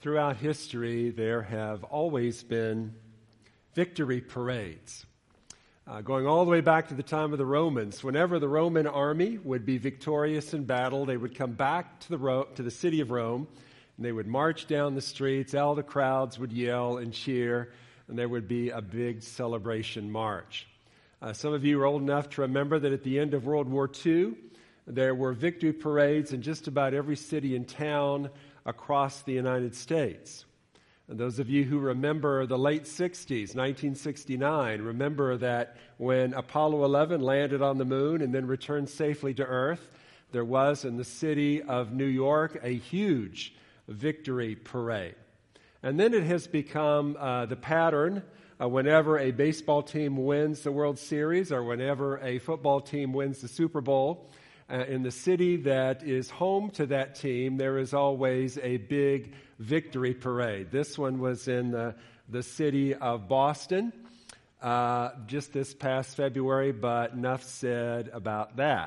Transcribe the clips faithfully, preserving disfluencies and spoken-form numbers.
Throughout history, there have always been victory parades. Uh, going all the way back to the time of the Romans, whenever the Roman army would be victorious in battle, they would come back to the Ro- to the city of Rome, and they would march down the streets. All the crowds would yell and cheer, and there would be a big celebration march. Uh, some of you are old enough to remember that at the end of World War Two, there were victory parades in just about every city and town across the United States. And those of you who remember the late sixties, nineteen sixty-nine, remember that when Apollo eleven landed on the moon and then returned safely to Earth, there was in the city of New York a huge victory parade. And then it has become uh, the pattern uh, whenever a baseball team wins the World Series or whenever a football team wins the Super Bowl, Uh, in the city that is home to that team, there is always a big victory parade. This one was in the, the city of Boston uh, just this past February, but enough said about that.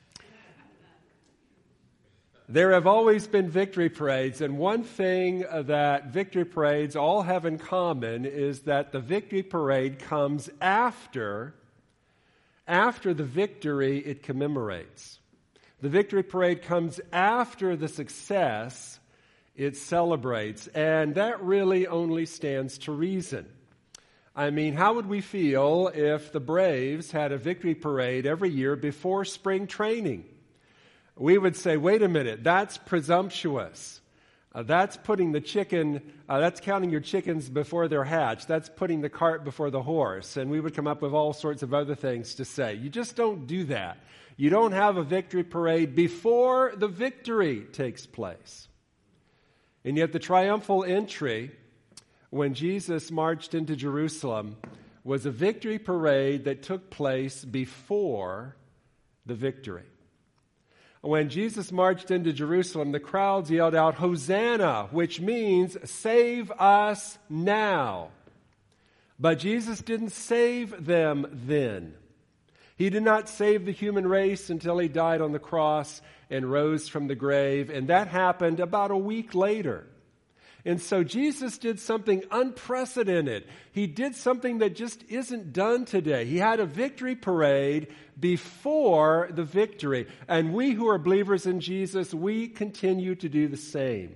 There have always been victory parades, and one thing that victory parades all have in common is that the victory parade comes after, after the victory it commemorates. The victory parade comes after the success it celebrates, and that really only stands to reason. I mean, how would we feel if the Braves had a victory parade every year before spring training? We would say, wait a minute, that's presumptuous. Uh, that's putting the chicken, uh, that's counting your chickens before they're hatched. That's putting the cart before the horse. And we would come up with all sorts of other things to say. You just don't do that. You don't have a victory parade before the victory takes place. And yet the triumphal entry, when Jesus marched into Jerusalem, was a victory parade that took place before the victory. When Jesus marched into Jerusalem, the crowds yelled out, "Hosanna," which means save us now. But Jesus didn't save them then. He did not save the human race until he died on the cross and rose from the grave, and that happened about a week later. And so Jesus did something unprecedented. He did something that just isn't done today. He had a victory parade before the victory. And we who are believers in Jesus, we continue to do the same.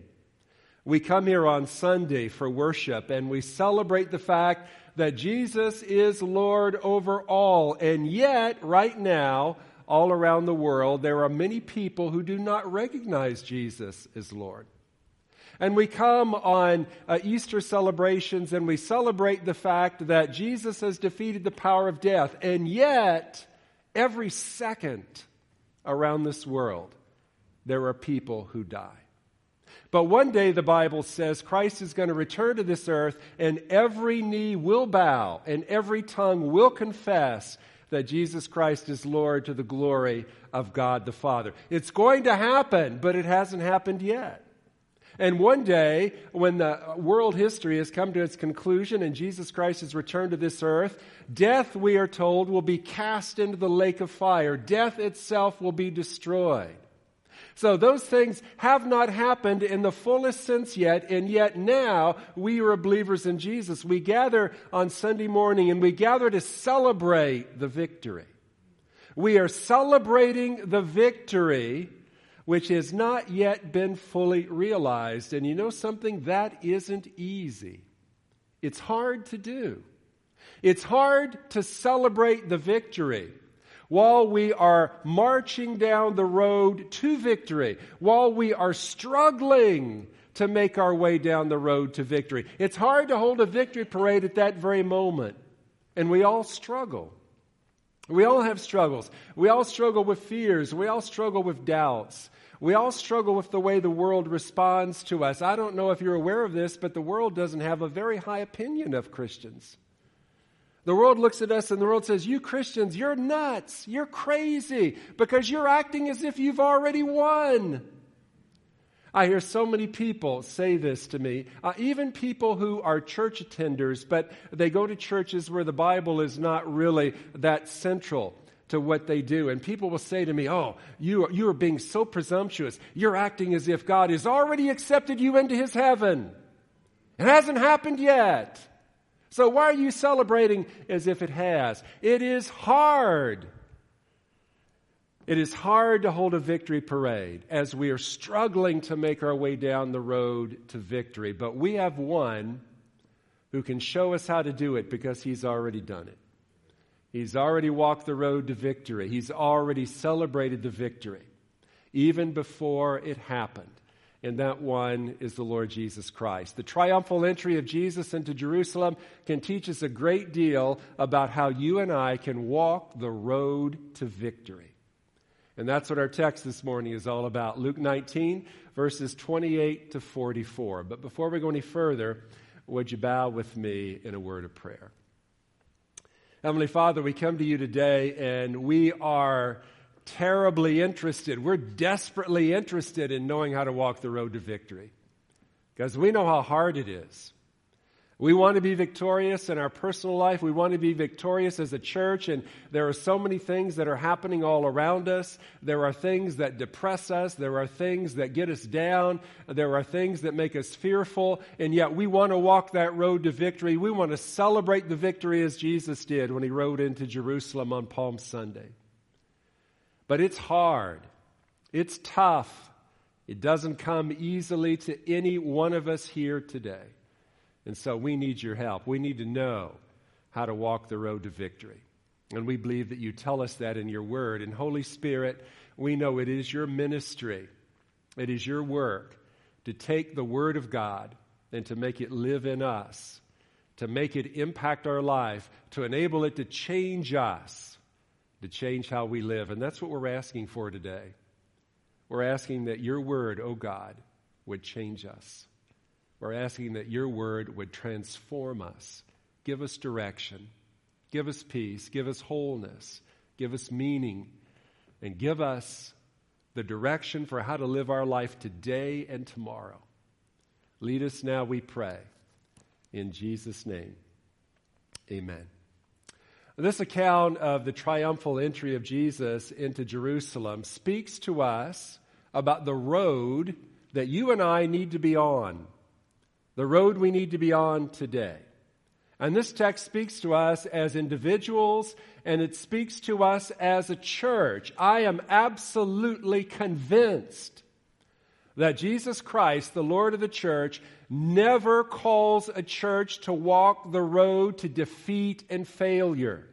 We come here on Sunday for worship, and we celebrate the fact that Jesus is Lord over all. And yet, right now, all around the world, there are many people who do not recognize Jesus as Lord. And we come on uh, Easter celebrations and we celebrate the fact that Jesus has defeated the power of death. And yet, every second around this world, there are people who die. But one day, the Bible says, Christ is going to return to this earth, and every knee will bow, and every tongue will confess that Jesus Christ is Lord to the glory of God the Father. It's going to happen, but it hasn't happened yet. And one day, when the world history has come to its conclusion and Jesus Christ has returned to this earth, death, we are told, will be cast into the lake of fire. Death itself will be destroyed. So those things have not happened in the fullest sense yet, and yet now we are believers in Jesus. We gather on Sunday morning and we gather to celebrate the victory. We are celebrating the victory which has not yet been fully realized. And you know something? That isn't easy. It's hard to do. It's hard to celebrate the victory while we are marching down the road to victory, while we are struggling to make our way down the road to victory. It's hard to hold a victory parade at that very moment. And we all struggle. We all have struggles. We all struggle with fears. We all struggle with doubts. We all struggle with the way the world responds to us. I don't know if you're aware of this, but the world doesn't have a very high opinion of Christians. The world looks at us and the world says, you Christians, you're nuts. You're crazy because you're acting as if you've already won. I hear so many people say this to me, uh, even people who are church attenders, but they go to churches where the Bible is not really that central to what they do. And people will say to me, oh, you are, you are being so presumptuous. You're acting as if God has already accepted you into his heaven. It hasn't happened yet. So why are you celebrating as if it has? It is hard. It is hard to hold a victory parade as we are struggling to make our way down the road to victory. But we have one who can show us how to do it because he's already done it. He's already walked the road to victory. He's already celebrated the victory, even before it happened. And that one is the Lord Jesus Christ. The triumphal entry of Jesus into Jerusalem can teach us a great deal about how you and I can walk the road to victory. And that's what our text this morning is all about. Luke nineteen, verses twenty-eight to forty-four. But before we go any further, would you bow with me in a word of prayer? Heavenly Father, we come to you today and we are terribly interested. We're desperately interested in knowing how to walk the road to victory because we know how hard it is. We want to be victorious in our personal life. We want to be victorious as a church, and there are so many things that are happening all around us. There are things that depress us. There are things that get us down. There are things that make us fearful, and yet we want to walk that road to victory. We want to celebrate the victory as Jesus did when he rode into Jerusalem on Palm Sunday. But it's hard. It's tough. It doesn't come easily to any one of us here today. And so we need your help. We need to know how to walk the road to victory. And we believe that you tell us that in your word. And Holy Spirit, we know it is your ministry. It is your work to take the word of God and to make it live in us, to make it impact our life, to enable it to change us, to change how we live. And that's what we're asking for today. We're asking that your word, oh God, would change us. We're asking that your word would transform us, give us direction, give us peace, give us wholeness, give us meaning, and give us the direction for how to live our life today and tomorrow. Lead us now, we pray. In Jesus' name, amen. This account of the triumphal entry of Jesus into Jerusalem speaks to us about the road that you and I need to be on. The road we need to be on today. And this text speaks to us as individuals, and it speaks to us as a church. I am absolutely convinced that Jesus Christ, the Lord of the church, never calls a church to walk the road to defeat and failure.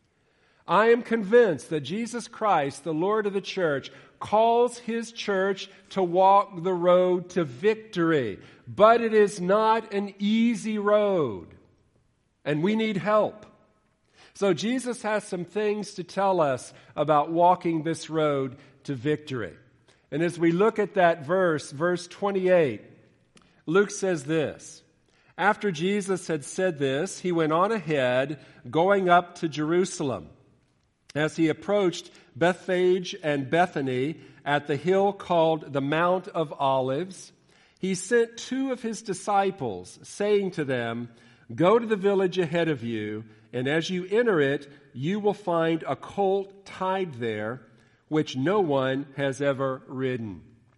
I am convinced that Jesus Christ, the Lord of the church, calls his church to walk the road to victory. But it is not an easy road, and we need help. So Jesus has some things to tell us about walking this road to victory. And as we look at that verse, verse twenty-eight, Luke says this: after Jesus had said this, he went on ahead, going up to Jerusalem. As he approached Bethphage and Bethany at the hill called the Mount of Olives, he sent two of his disciples, saying to them, "Go to the village ahead of you, and as you enter it, you will find a colt tied there, which no one has ever ridden.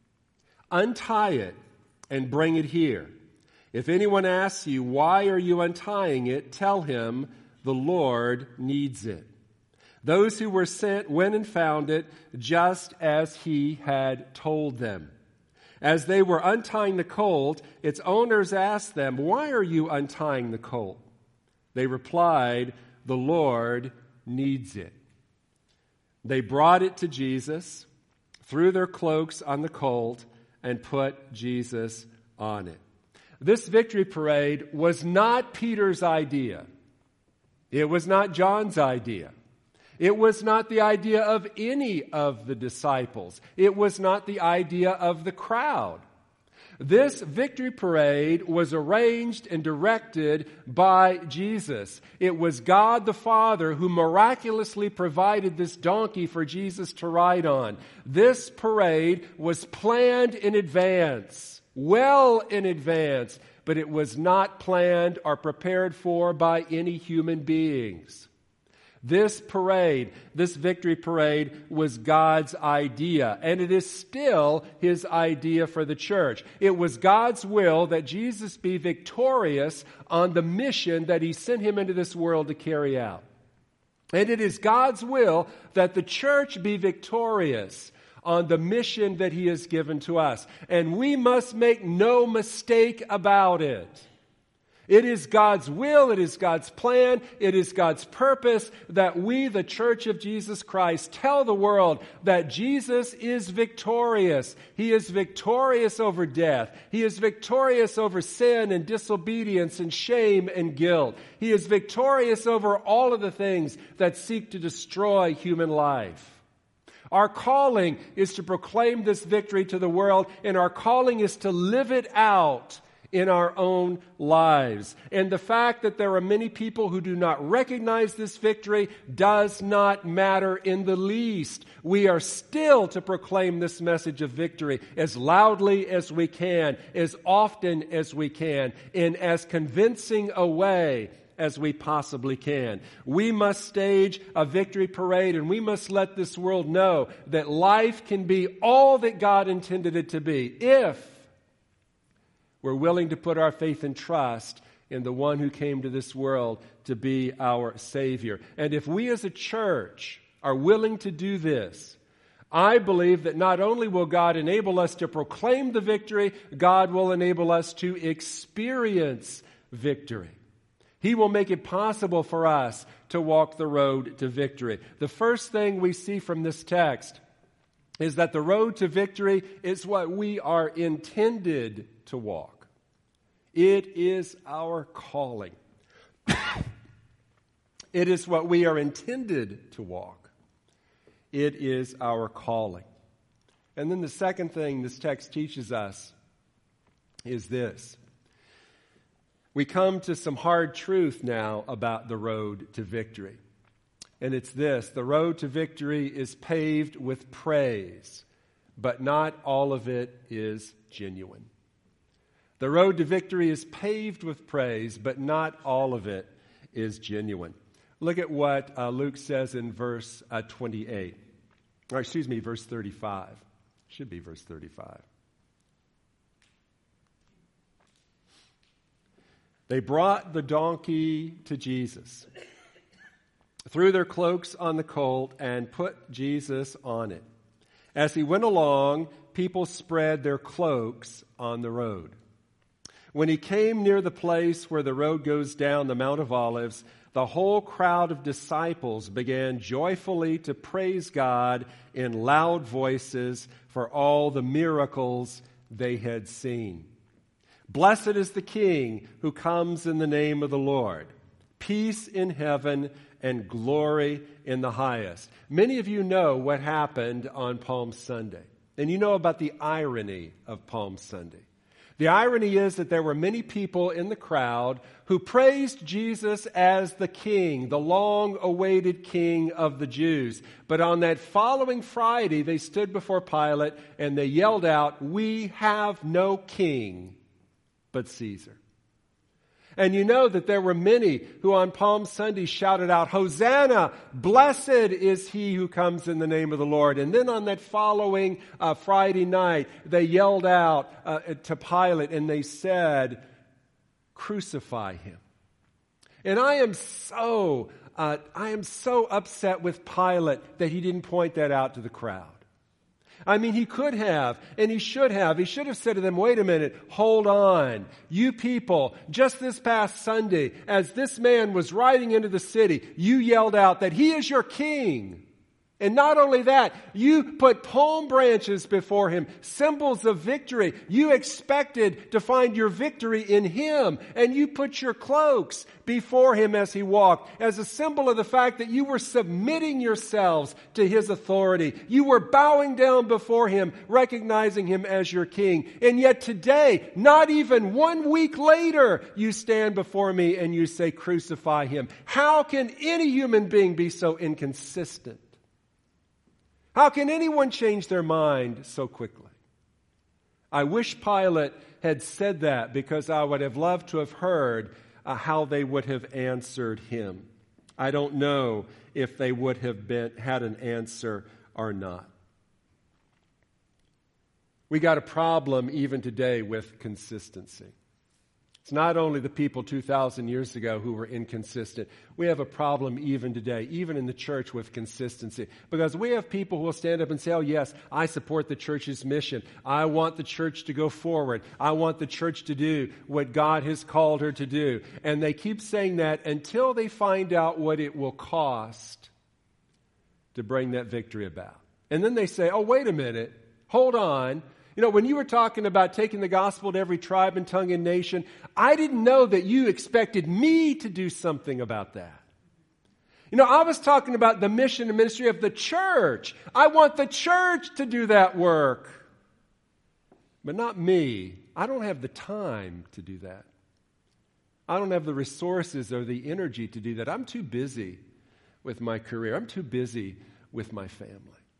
Untie it and bring it here. If anyone asks you, 'Why are you untying it?' tell him, 'The Lord needs it.'" Those who were sent went and found it just as he had told them. As they were untying the colt, its owners asked them, "Why are you untying the colt?" They replied, "The Lord needs it." They brought it to Jesus, threw their cloaks on the colt, and put Jesus on it. This victory parade was not Peter's idea. It was not John's idea. It was not the idea of any of the disciples. It was not the idea of the crowd. This victory parade was arranged and directed by Jesus. It was God the Father who miraculously provided this donkey for Jesus to ride on. This parade was planned in advance, well in advance, but it was not planned or prepared for by any human beings. This parade, this victory parade, was God's idea, and it is still His idea for the church. It was God's will that Jesus be victorious on the mission that He sent Him into this world to carry out. And it is God's will that the church be victorious on the mission that He has given to us. And we must make no mistake about it. It is God's will, it is God's plan, it is God's purpose that we, the Church of Jesus Christ, tell the world that Jesus is victorious. He is victorious over death. He is victorious over sin and disobedience and shame and guilt. He is victorious over all of the things that seek to destroy human life. Our calling is to proclaim this victory to the world, and our calling is to live it out in our own lives. And the fact that there are many people who do not recognize this victory does not matter in the least. We are still to proclaim this message of victory as loudly as we can, as often as we can, in as convincing a way as we possibly can. We must stage a victory parade, and we must let this world know that life can be all that God intended it to be if we're willing to put our faith and trust in the one who came to this world to be our Savior. And if we as a church are willing to do this, I believe that not only will God enable us to proclaim the victory, God will enable us to experience victory. He will make it possible for us to walk the road to victory. The first thing we see from this text is that the road to victory is what we are intended to walk. It is our calling. It is what we are intended to walk. It is our calling. And then the second thing this text teaches us is this. We come to some hard truth now about the road to victory. And it's this: the road to victory is paved with praise, but not all of it is genuine. The road to victory is paved with praise, but not all of it is genuine. Look at what uh, Luke says in verse uh, twenty-eight. Or excuse me, verse thirty-five. Should be verse thirty-five. They brought the donkey to Jesus, threw their cloaks on the colt, and put Jesus on it. As he went along, people spread their cloaks on the road. When he came near the place where the road goes down the Mount of Olives, the whole crowd of disciples began joyfully to praise God in loud voices for all the miracles they had seen. Blessed is the King who comes in the name of the Lord. Peace in heaven and glory in the highest. Many of you know what happened on Palm Sunday, and you know about the irony of Palm Sunday. The irony is that there were many people in the crowd who praised Jesus as the King, the long-awaited King of the Jews. But on that following Friday, they stood before Pilate and they yelled out, "We have no king but Caesar." And you know that there were many who on Palm Sunday shouted out, "Hosanna! Blessed is he who comes in the name of the Lord." And then on that following uh, Friday night, they yelled out uh, to Pilate and they said, "Crucify him." And I am so, uh, I am so upset with Pilate that he didn't point that out to the crowd. I mean, he could have, and he should have. He should have said to them, "Wait a minute, hold on. You people, just this past Sunday, as this man was riding into the city, you yelled out that he is your king. And not only that, you put palm branches before him, symbols of victory. You expected to find your victory in him, and you put your cloaks before him as he walked, as a symbol of the fact that you were submitting yourselves to his authority. You were bowing down before him, recognizing him as your king. And yet today, not even one week later, you stand before me and you say, 'Crucify him.' How can any human being be so inconsistent? How can anyone change their mind so quickly?" I wish Pilate had said that, because I would have loved to have heard uh, how they would have answered him. I don't know if they would have been had an answer or not. We got a problem even today with consistency. It's not only the people two thousand years ago who were inconsistent. We have a problem even today, even in the church, with consistency. Because we have people who will stand up and say, oh, yes, I support the church's mission. I want the church to go forward. I want the church to do what God has called her to do. And they keep saying that until they find out what it will cost to bring that victory about. And then they say, oh, wait a minute, hold on. You know, when you were talking about taking the gospel to every tribe and tongue and nation, I didn't know that you expected me to do something about that. You know, I was talking about the mission and ministry of the church. I want the church to do that work, but not me. I don't have the time to do that. I don't have the resources or the energy to do that. I'm too busy with my career. I'm too busy with my family.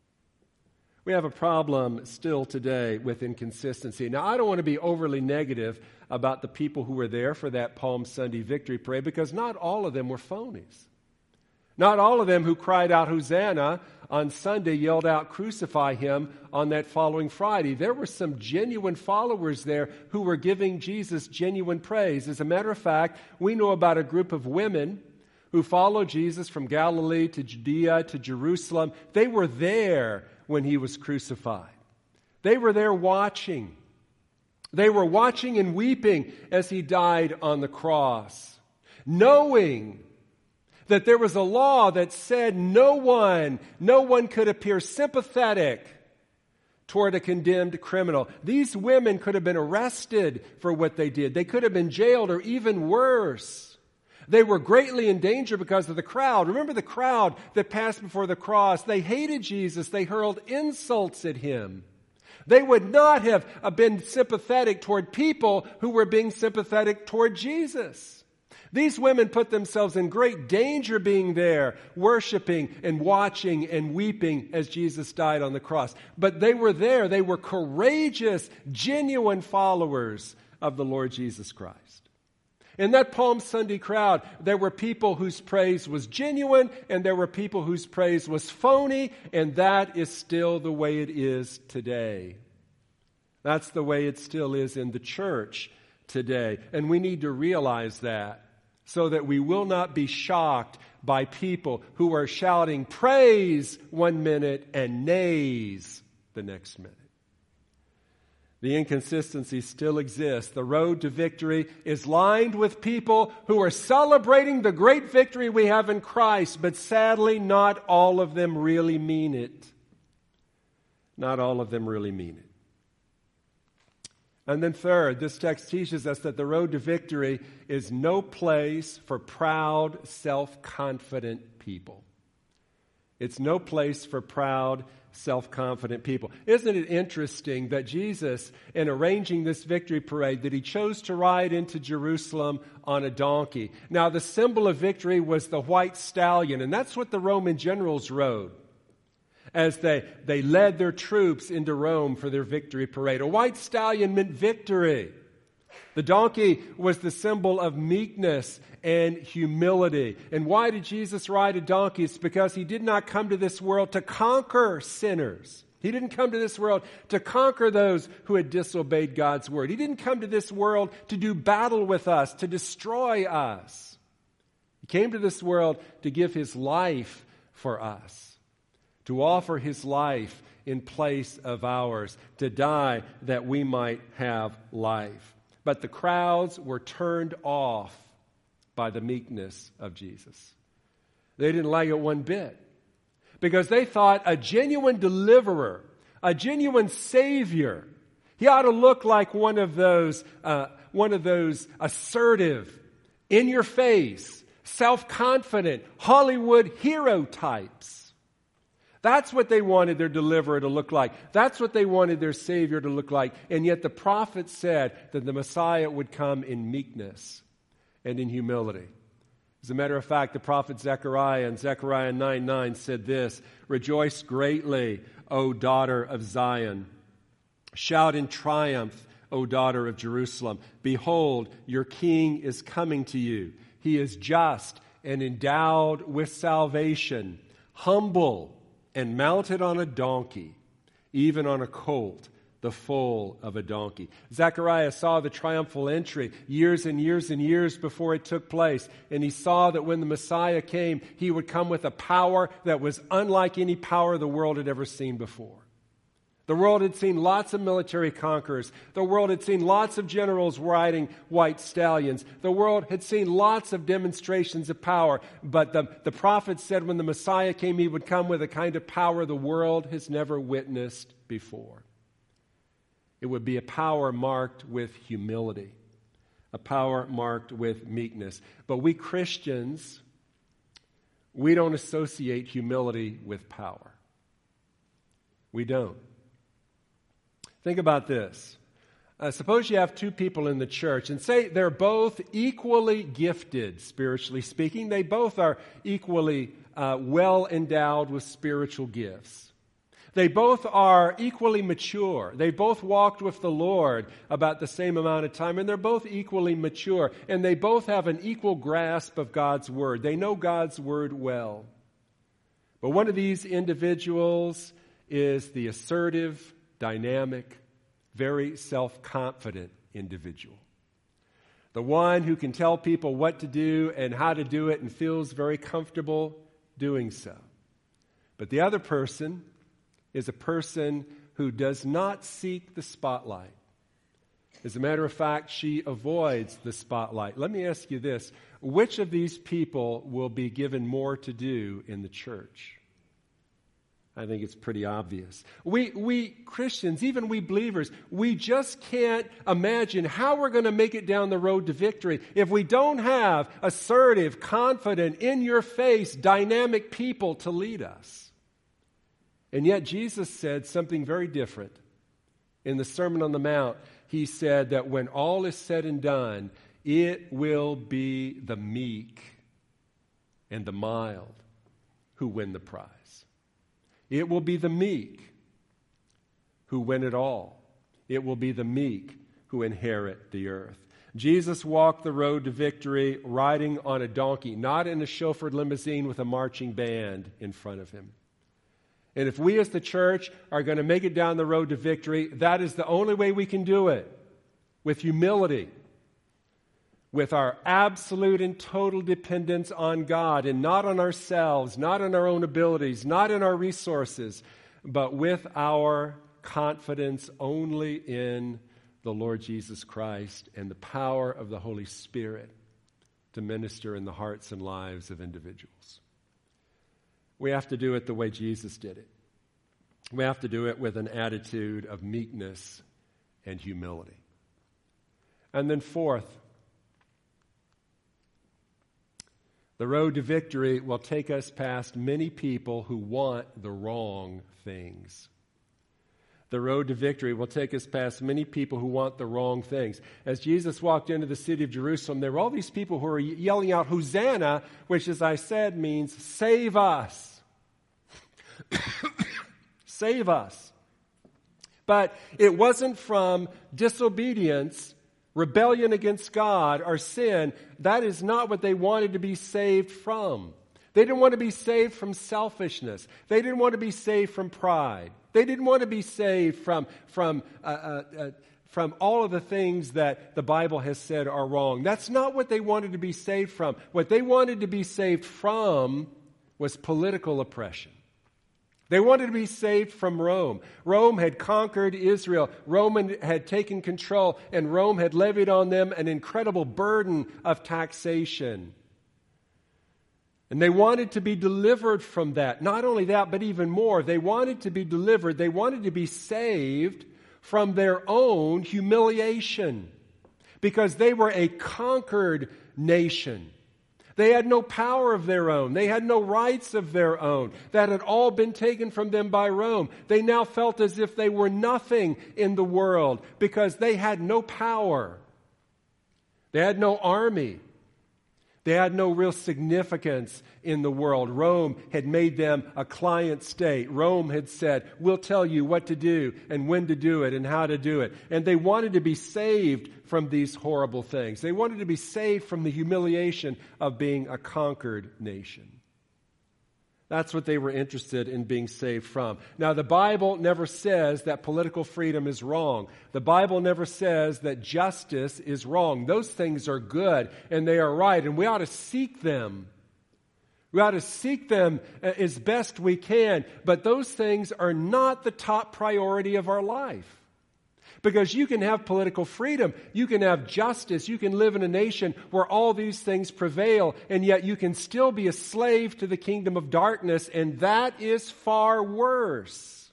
We have a problem still today with inconsistency. Now, I don't want to be overly negative about the people who were there for that Palm Sunday victory parade, because not all of them were phonies. Not all of them who cried out, Hosanna, on Sunday yelled out, crucify him on that following Friday. There were some genuine followers there who were giving Jesus genuine praise. As a matter of fact, we know about a group of women who followed Jesus from Galilee to Judea to Jerusalem. They were there when he was crucified. They were there watching. They were watching and weeping as he died on the cross, knowing that there was a law that said no one, no one could appear sympathetic toward a condemned criminal. These women could have been arrested for what they did. They could have been jailed, or even worse. They were greatly in danger because of the crowd. Remember the crowd that passed before the cross. They hated Jesus. They hurled insults at him. They would not have been sympathetic toward people who were being sympathetic toward Jesus. These women put themselves in great danger being there, worshiping and watching and weeping as Jesus died on the cross. But they were there. They were courageous, genuine followers of the Lord Jesus Christ. In that Palm Sunday crowd, there were people whose praise was genuine, and there were people whose praise was phony, and that is still the way it is today. That's the way it still is in the church today. And we need to realize that, so that we will not be shocked by people who are shouting praise one minute and nays the next minute. The inconsistency still exists. The road to victory is lined with people who are celebrating the great victory we have in Christ, but sadly, not all of them really mean it. Not all of them really mean it. And then third, this text teaches us that the road to victory is no place for proud, self-confident people. It's no place for proud, self-confident people. Isn't it interesting that Jesus, in arranging this victory parade, that he chose to ride into Jerusalem on a donkey? Now, the symbol of victory was the white stallion, and that's what the Roman generals rode as they, they led their troops into Rome for their victory parade. A white stallion meant victory. The donkey was the symbol of meekness and humility. And why did Jesus ride a donkey? It's because he did not come to this world to conquer sinners. He didn't come to this world to conquer those who had disobeyed God's word. He didn't come to this world to do battle with us, to destroy us. He came to this world to give his life for us, to offer his life in place of ours, to die that we might have life. But the crowds were turned off by the meekness of Jesus. They didn't like it one bit, because they thought a genuine deliverer, a genuine savior, he ought to look like one of those, uh, one of those assertive, in-your-face, self-confident Hollywood hero types. That's what they wanted their deliverer to look like. That's what they wanted their Savior to look like. And yet the prophet said that the Messiah would come in meekness and in humility. As a matter of fact, the prophet Zechariah in Zechariah nine nine said this, "Rejoice greatly, O daughter of Zion. Shout in triumph, O daughter of Jerusalem. Behold, your king is coming to you. He is just and endowed with salvation, humble and mounted on a donkey, even on a colt, the foal of a donkey. Zechariah saw the triumphal entry years and years and years before it took place, and he saw that when the Messiah came, he would come with a power that was unlike any power the world had ever seen before. The world had seen lots of military conquerors. The world had seen lots of generals riding white stallions. The world had seen lots of demonstrations of power. But the, the prophet said when the Messiah came, he would come with a kind of power the world has never witnessed before. It would be a power marked with humility, a power marked with meekness. But we Christians, we don't associate humility with power. We don't. Think about this. Uh, suppose you have two people in the church and say they're both equally gifted, spiritually speaking. They both are equally uh, well endowed with spiritual gifts. They both are equally mature. They both walked with the Lord about the same amount of time, and they're both equally mature. And they both have an equal grasp of God's Word. They know God's Word well. But one of these individuals is the assertive, dynamic, very self-confident individual. The one who can tell people what to do and how to do it and feels very comfortable doing so. But the other person is a person who does not seek the spotlight. As a matter of fact, she avoids the spotlight. Let me ask you this. Which of these people will be given more to do in the church? I think it's pretty obvious. We, we Christians, even we believers, we just can't imagine how we're going to make it down the road to victory if we don't have assertive, confident, in-your-face, dynamic people to lead us. And yet Jesus said something very different. In the Sermon on the Mount, he said that when all is said and done, it will be the meek and the mild who win the prize. It will be the meek who win it all. It will be the meek who inherit the earth. Jesus walked the road to victory riding on a donkey, not in a chauffeured limousine with a marching band in front of him. And if we as the church are going to make it down the road to victory, that is the only way we can do it, with humility, with our absolute and total dependence on God and not on ourselves, not on our own abilities, not in our resources, but with our confidence only in the Lord Jesus Christ and the power of the Holy Spirit to minister in the hearts and lives of individuals. We have to do it the way Jesus did it. We have to do it with an attitude of meekness and humility. And then fourth, the road to victory will take us past many people who want the wrong things. The road to victory will take us past many people who want the wrong things. As Jesus walked into the city of Jerusalem, there were all these people who were yelling out, Hosanna, which, as I said, means save us. Save us. But it wasn't from disobedience, rebellion against God, or sin. That is not what they wanted to be saved from. They didn't want to be saved from selfishness. They didn't want to be saved from pride. They didn't want to be saved from, from, uh, uh, uh, from all of the things that the Bible has said are wrong. That's not what they wanted to be saved from. What they wanted to be saved from was political oppression. They wanted to be saved from Rome. Rome had conquered Israel. Rome had taken control, and Rome had levied on them an incredible burden of taxation. And they wanted to be delivered from that. Not only that, but even more. They wanted to be delivered. They wanted to be saved from their own humiliation, because they were a conquered nation. They had no power of their own. They had no rights of their own. That had all been taken from them by Rome. They now felt as if they were nothing in the world because they had no power. They had no army. They had no real significance in the world. Rome had made them a client state. Rome had said, we'll tell you what to do and when to do it and how to do it. And they wanted to be saved from these horrible things. They wanted to be saved from the humiliation of being a conquered nation. That's what they were interested in being saved from. Now, the Bible never says that political freedom is wrong. The Bible never says that justice is wrong. Those things are good and they are right, and we ought to seek them. We ought to seek them as best we can, but those things are not the top priority of our life. Because you can have political freedom, you can have justice, you can live in a nation where all these things prevail, and yet you can still be a slave to the kingdom of darkness, and that is far worse.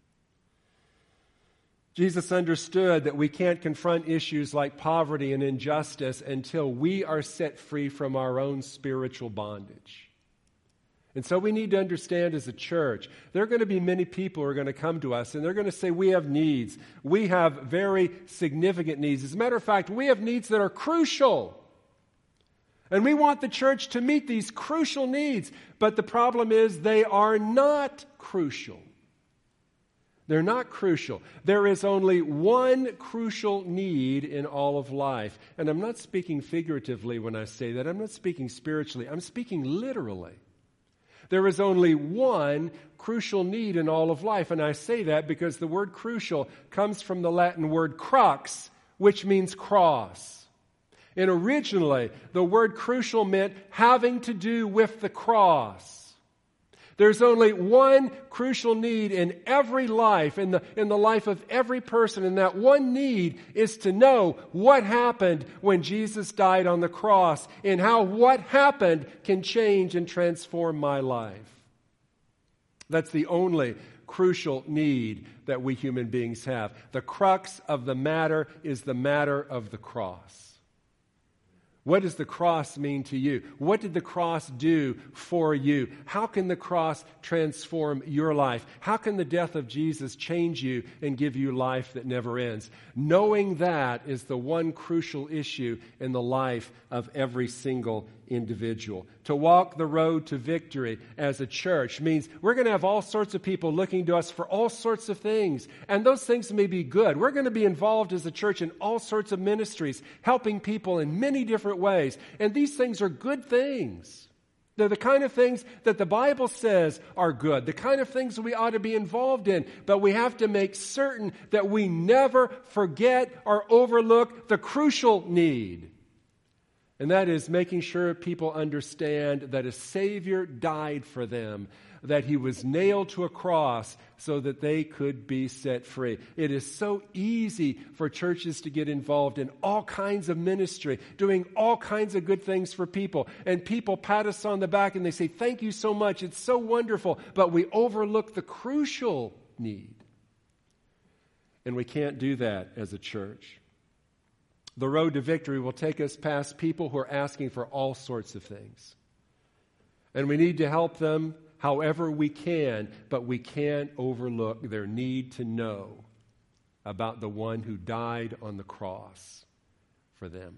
Jesus understood that we can't confront issues like poverty and injustice until we are set free from our own spiritual bondage. And so we need to understand as a church, there are going to be many people who are going to come to us and they're going to say, we have needs. We have very significant needs. As a matter of fact, we have needs that are crucial. And we want the church to meet these crucial needs. But the problem is they are not crucial. They're not crucial. There is only one crucial need in all of life. And I'm not speaking figuratively when I say that. I'm not speaking spiritually. I'm speaking literally. There is only one crucial need in all of life. And I say that because the word crucial comes from the Latin word crux, which means cross. And originally, the word crucial meant having to do with the cross. There's only one crucial need in every life, in the, in the life of every person, and that one need is to know what happened when Jesus died on the cross and how what happened can change and transform my life. That's the only crucial need that we human beings have. The crux of the matter is the matter of the cross. What does the cross mean to you? What did the cross do for you? How can the cross transform your life? How can the death of Jesus change you and give you life that never ends? Knowing that is the one crucial issue in the life of every single individual. To walk the road to victory as a church means we're going to have all sorts of people looking to us for all sorts of things. And those things may be good. We're going to be involved as a church in all sorts of ministries, helping people in many different ways. And these things are good things. They're the kind of things that the Bible says are good, the kind of things we ought to be involved in. But we have to make certain that we never forget or overlook the crucial need. And that is making sure people understand that a Savior died for them, that He was nailed to a cross so that they could be set free. It is so easy for churches to get involved in all kinds of ministry, doing all kinds of good things for people. And people pat us on the back and they say, thank you so much, it's so wonderful. But we overlook the crucial need. And we can't do that as a church. The road to victory will take us past people who are asking for all sorts of things. And we need to help them however we can, but we can't overlook their need to know about the one who died on the cross for them.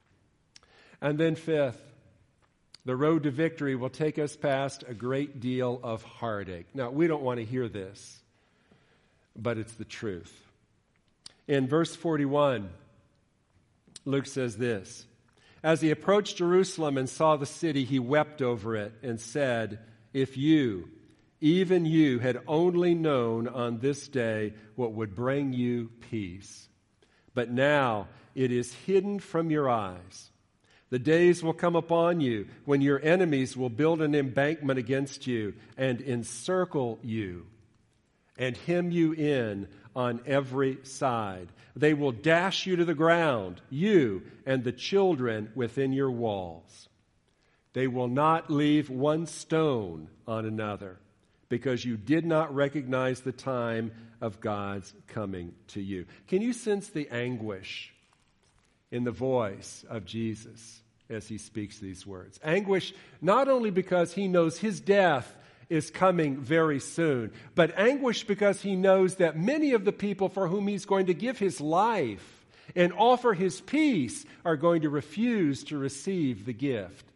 And then fifth, the road to victory will take us past a great deal of heartache. Now, we don't want to hear this, but it's the truth. In verse forty-one, Luke says this, as he approached Jerusalem and saw the city, he wept over it and said, if you, even you, had only known on this day what would bring you peace. But now it is hidden from your eyes. The days will come upon you when your enemies will build an embankment against you and encircle you and hem you in on every side. They will dash you to the ground, you and the children within your walls. They will not leave one stone on another, because you did not recognize the time of God's coming to you. Can you sense the anguish in the voice of Jesus as he speaks these words? Anguish not only because he knows his death is coming very soon, but anguish because he knows that many of the people for whom he's going to give his life and offer his peace are going to refuse to receive the gift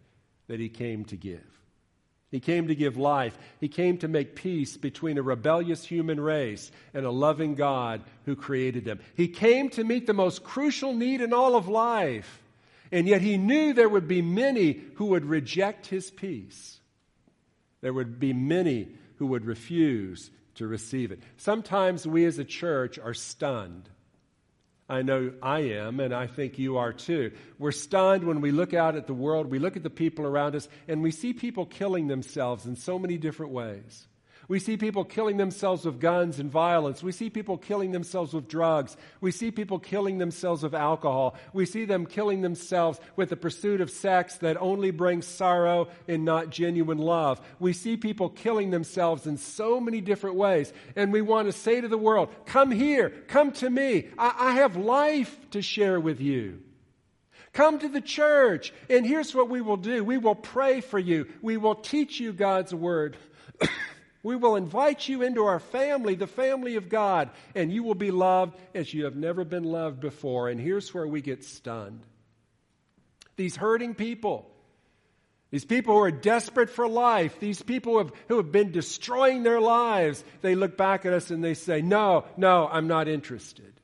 that he came to give. He came to give life. He came to make peace between a rebellious human race and a loving God who created them. He came to meet the most crucial need in all of life. And yet he knew there would be many who would reject his peace. There would be many who would refuse to receive it. Sometimes we as a church are stunned. I know I am, and I think you are too. We're stunned when we look out at the world, we look at the people around us, and we see people killing themselves in so many different ways. We see people killing themselves with guns and violence. We see people killing themselves with drugs. We see people killing themselves with alcohol. We see them killing themselves with the pursuit of sex that only brings sorrow and not genuine love. We see people killing themselves in so many different ways. And we want to say to the world, come here, come to me. I, I have life to share with you. Come to the church, and here's what we will do. We will pray for you. We will teach you God's word. We will invite you into our family, the family of God, and you will be loved as you have never been loved before. And here's where we get stunned. These hurting people, these people who are desperate for life, these people who have, who have been destroying their lives, they look back at us and they say, no, no, I'm not interested.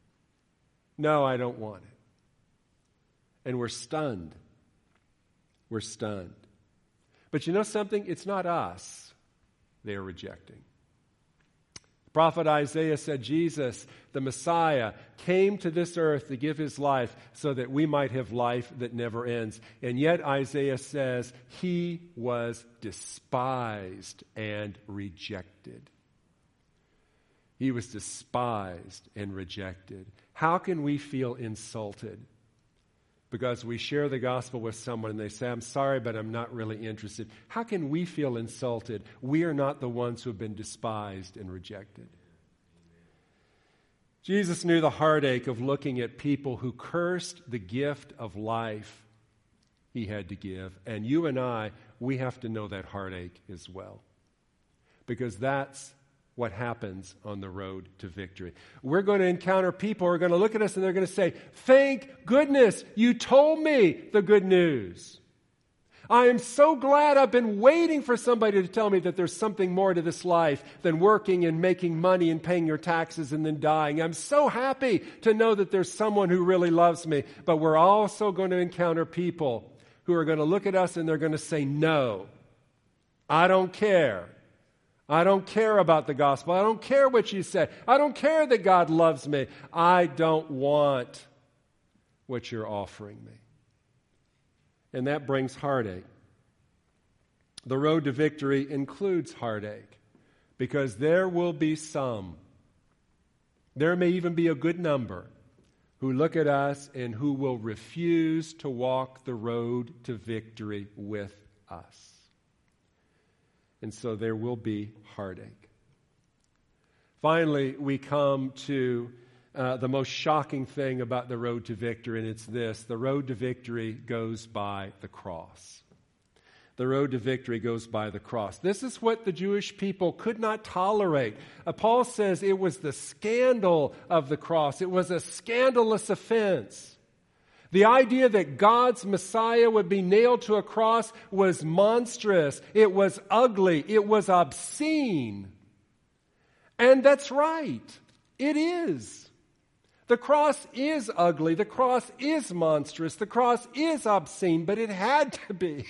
No, I don't want it. And we're stunned. We're stunned. But you know something? It's not us they are rejecting. The prophet Isaiah said Jesus, the Messiah, came to this earth to give his life so that we might have life that never ends. And yet Isaiah says he was despised and rejected. He was despised and rejected. How can we feel insulted because we share the gospel with someone and they say, I'm sorry, but I'm not really interested? How can we feel insulted? We are not the ones who have been despised and rejected. Jesus knew the heartache of looking at people who cursed the gift of life he had to give. And you and I, we have to know that heartache as well. Because that's what happens on the road to victory. We're going to encounter people who are going to look at us and they're going to say, thank goodness you told me the good news. I am so glad I've been waiting for somebody to tell me that there's something more to this life than working and making money and paying your taxes and then dying. I'm so happy to know that there's someone who really loves me. But we're also going to encounter people who are going to look at us and they're going to say, no, I don't care. I don't care about the gospel. I don't care what you say. I don't care that God loves me. I don't want what you're offering me. And that brings heartache. The road to victory includes heartache because there will be some, there may even be a good number, who look at us and who will refuse to walk the road to victory with us. And so there will be heartache. Finally, we come to uh, the most shocking thing about the road to victory, and it's this. The road to victory goes by the cross. The road to victory goes by the cross. This is what the Jewish people could not tolerate. Uh, Paul says it was the scandal of the cross. It was a scandalous offense. The idea that God's Messiah would be nailed to a cross was monstrous. It was ugly. It was obscene. And that's right. It is. The cross is ugly. The cross is monstrous. The cross is obscene, but it had to be.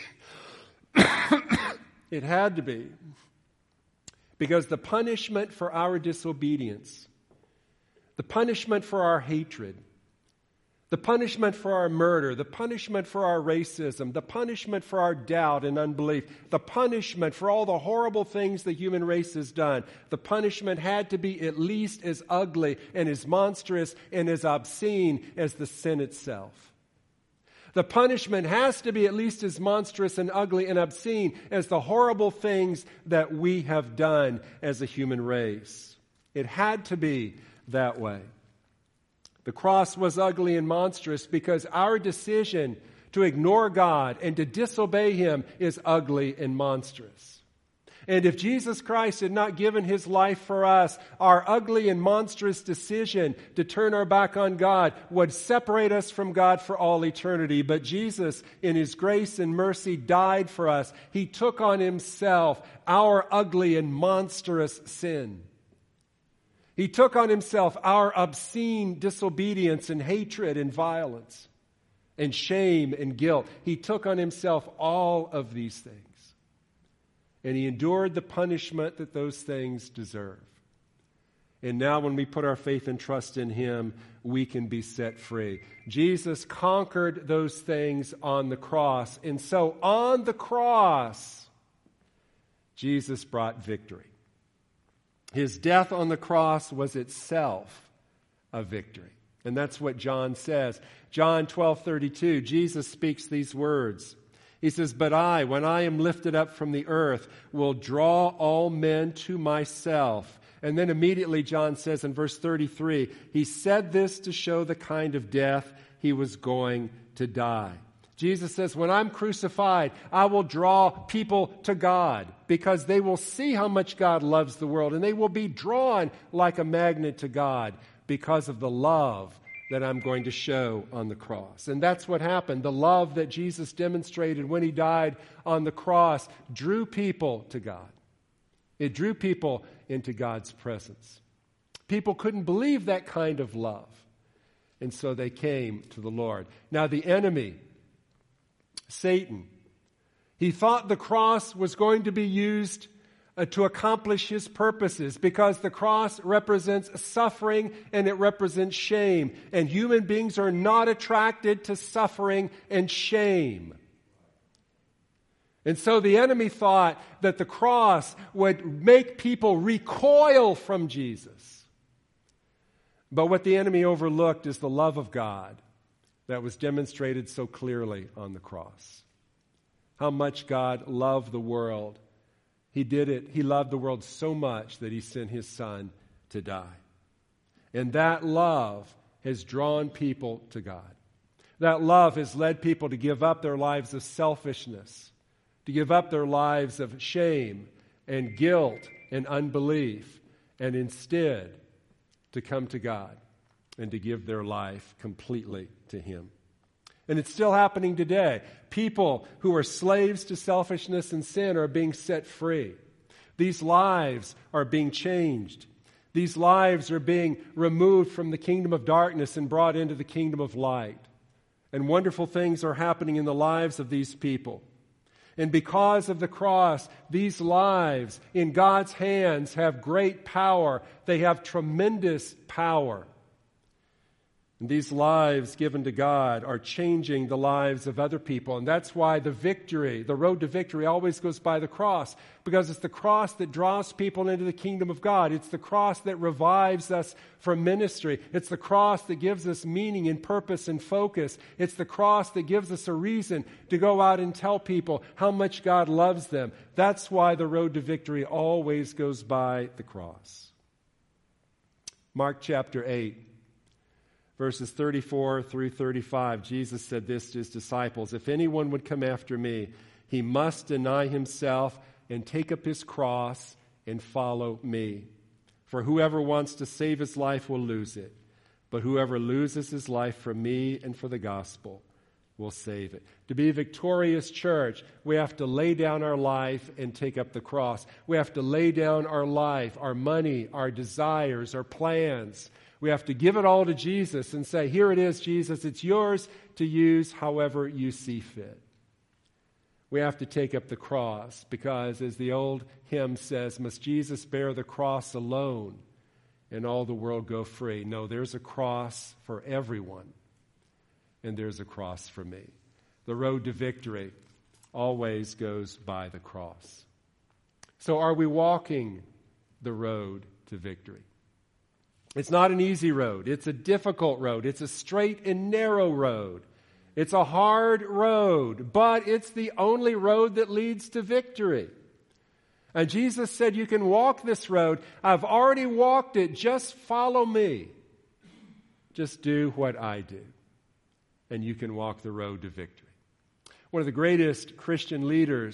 It had to be. Because the punishment for our disobedience, the punishment for our hatred, the punishment for our murder, the punishment for our racism, the punishment for our doubt and unbelief, the punishment for all the horrible things the human race has done, the punishment had to be at least as ugly and as monstrous and as obscene as the sin itself. The punishment has to be at least as monstrous and ugly and obscene as the horrible things that we have done as a human race. It had to be that way. The cross was ugly and monstrous because our decision to ignore God and to disobey Him is ugly and monstrous. And if Jesus Christ had not given his life for us, our ugly and monstrous decision to turn our back on God would separate us from God for all eternity. But Jesus, in his grace and mercy, died for us. He took on himself our ugly and monstrous sin. He took on himself our obscene disobedience and hatred and violence and shame and guilt. He took on himself all of these things. And he endured the punishment that those things deserve. And now when we put our faith and trust in him, we can be set free. Jesus conquered those things on the cross. And so on the cross, Jesus brought victory. His death on the cross was itself a victory. And that's what John says. John twelve thirty-two, Jesus speaks these words. He says, "But I, when I am lifted up from the earth, will draw all men to myself." And then immediately John says in verse thirty-three, he said this to show the kind of death he was going to die. Jesus says, when I'm crucified, I will draw people to God because they will see how much God loves the world, and they will be drawn like a magnet to God because of the love that I'm going to show on the cross. And that's what happened. The love that Jesus demonstrated when he died on the cross drew people to God. It drew people into God's presence. People couldn't believe that kind of love. And so they came to the Lord. Now the enemy, Satan, he thought the cross was going to be used Uh, to accomplish his purposes, because the cross represents suffering and it represents shame. And human beings are not attracted to suffering and shame. And so the enemy thought that the cross would make people recoil from Jesus. But what the enemy overlooked is the love of God that was demonstrated so clearly on the cross. How much God loved the world. He did it. He loved the world so much that he sent his son to die. And that love has drawn people to God. That love has led people to give up their lives of selfishness, to give up their lives of shame and guilt and unbelief, and instead to come to God and to give their life completely to him. And it's still happening today. People who are slaves to selfishness and sin are being set free. These lives are being changed. These lives are being removed from the kingdom of darkness and brought into the kingdom of light. And wonderful things are happening in the lives of these people. And because of the cross, these lives in God's hands have great power. They have tremendous power. And these lives given to God are changing the lives of other people. And that's why the victory, the road to victory always goes by the cross. Because it's the cross that draws people into the kingdom of God. It's the cross that revives us from ministry. It's the cross that gives us meaning and purpose and focus. It's the cross that gives us a reason to go out and tell people how much God loves them. That's why the road to victory always goes by the cross. Mark chapter eight. Verses thirty-four through thirty-five, Jesus said this to his disciples, "If anyone would come after me, he must deny himself and take up his cross and follow me. For whoever wants to save his life will lose it, but whoever loses his life for me and for the gospel will save it." To be a victorious church, we have to lay down our life and take up the cross. We have to lay down our life, our money, our desires, our plans. We have to give it all to Jesus and say, "Here it is, Jesus. It's yours to use however you see fit." We have to take up the cross because, as the old hymn says, "Must Jesus bear the cross alone and all the world go free?" No, there's a cross for everyone, and there's a cross for me. The road to victory always goes by the cross. So are we walking the road to victory? It's not an easy road. It's a difficult road. It's a straight and narrow road. It's a hard road, but it's the only road that leads to victory. And Jesus said, "You can walk this road. I've already walked it. Just follow me. Just do what I do, and you can walk the road to victory." One of the greatest Christian leaders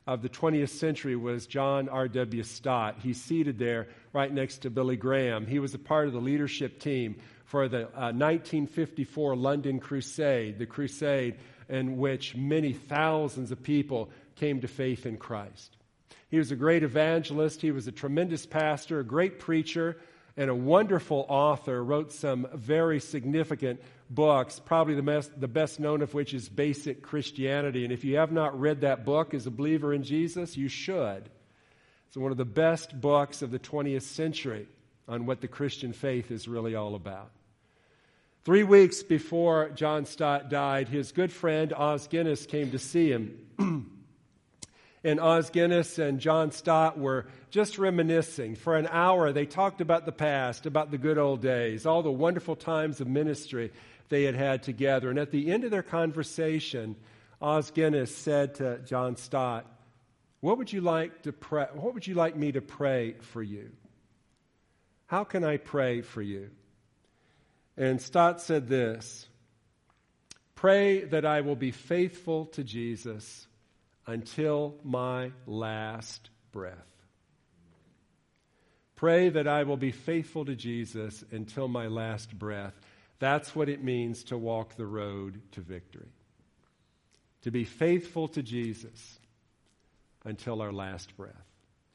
of the twentieth century was John R W Stott. He's seated there right next to Billy Graham. He was a part of the leadership team for the uh, nineteen fifty-four London Crusade, the crusade in which many thousands of people came to faith in Christ. He was a great evangelist. He was a tremendous pastor, a great preacher, and a wonderful author. Wrote some very significant books, probably the best, the best known of which is Basic Christianity. And if you have not read that book as a believer in Jesus, you should. It's one of the best books of the twentieth century on what the Christian faith is really all about. Three weeks before John Stott died, his good friend Os Guinness came to see him. And Os Guinness and John Stott were just reminiscing. For an hour, they talked about the past, about the good old days, all the wonderful times of ministry they had had together. And at the end of their conversation, Os Guinness said to John Stott, "What would you like to pray? What would you like me to pray for you? How can I pray for you?" And Stott said this, "Pray that I will be faithful to Jesus until my last breath." Pray that I will be faithful to Jesus until my last breath. That's what it means to walk the road to victory. To be faithful to Jesus until our last breath.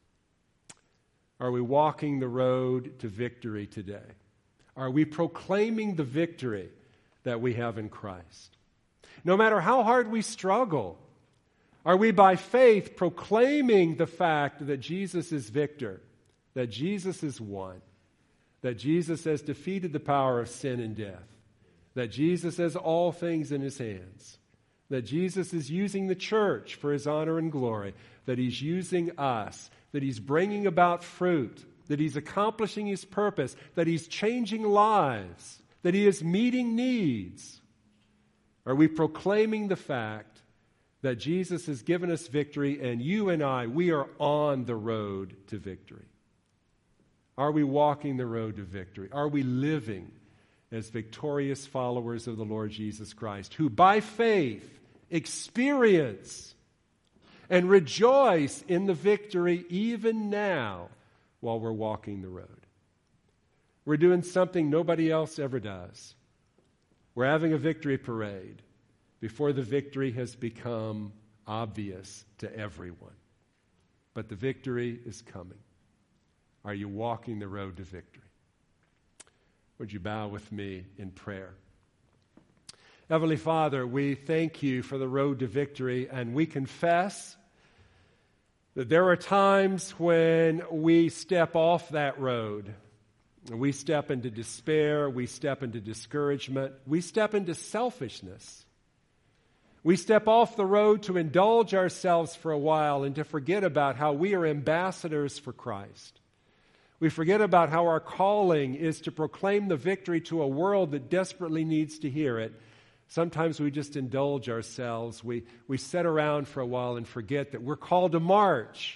Are we walking the road to victory today? Are we proclaiming the victory that we have in Christ? No matter how hard we struggle, are we by faith proclaiming the fact that Jesus is victor, that Jesus is won, that Jesus has defeated the power of sin and death, that Jesus has all things in his hands, that Jesus is using the church for his honor and glory, that he's using us, that he's bringing about fruit, that he's accomplishing his purpose, that he's changing lives, that he is meeting needs? Are we proclaiming the fact that Jesus has given us victory, and you and I, we are on the road to victory? Are we walking the road to victory? Are we living as victorious followers of the Lord Jesus Christ, who by faith experience and rejoice in the victory even now while we're walking the road? We're doing something nobody else ever does. We're having a victory parade before the victory has become obvious to everyone. But the victory is coming. Are you walking the road to victory? Would you bow with me in prayer? Heavenly Father, we thank you for the road to victory, and we confess that there are times when we step off that road. We step into despair, we step into discouragement, we step into selfishness. We step off the road to indulge ourselves for a while and to forget about how we are ambassadors for Christ. We forget about how our calling is to proclaim the victory to a world that desperately needs to hear it. Sometimes we just indulge ourselves. We, we sit around for a while and forget that we're called to march.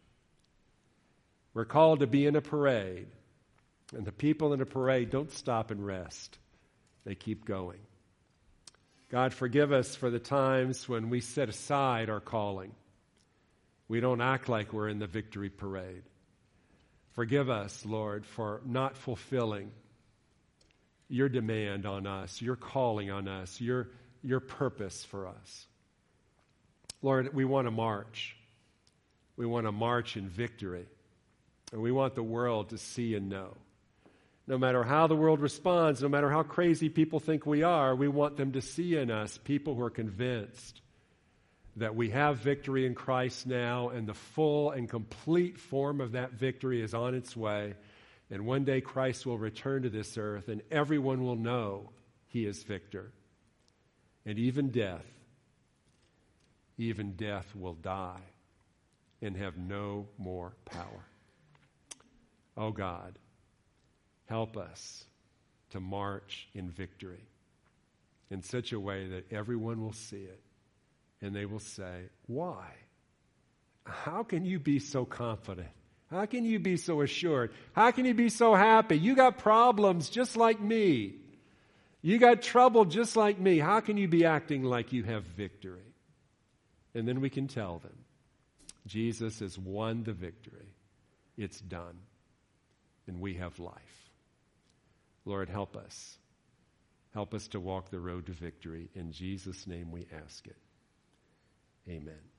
We're called to be in a parade. And the people in a parade don't stop and rest. They keep going. God, forgive us for the times when we set aside our calling. We don't act like we're in the victory parade. Forgive us, Lord, for not fulfilling your demand on us, your calling on us, your, your purpose for us. Lord, we want to march. We want to march in victory. And we want the world to see and know. No matter how the world responds, no matter how crazy people think we are, we want them to see in us people who are convinced that we have victory in Christ now, and the full and complete form of that victory is on its way. And one day Christ will return to this earth, and everyone will know he is victor. And even death, even death will die and have no more power. Oh God, help us to march in victory in such a way that everyone will see it and they will say, why? How can you be so confident? How can you be so assured? How can you be so happy? You got problems just like me. You got trouble just like me. How can you be acting like you have victory? And then we can tell them, Jesus has won the victory. It's done. And we have life. Lord, help us. Help us to walk the road to victory. In Jesus' name we ask it. Amen.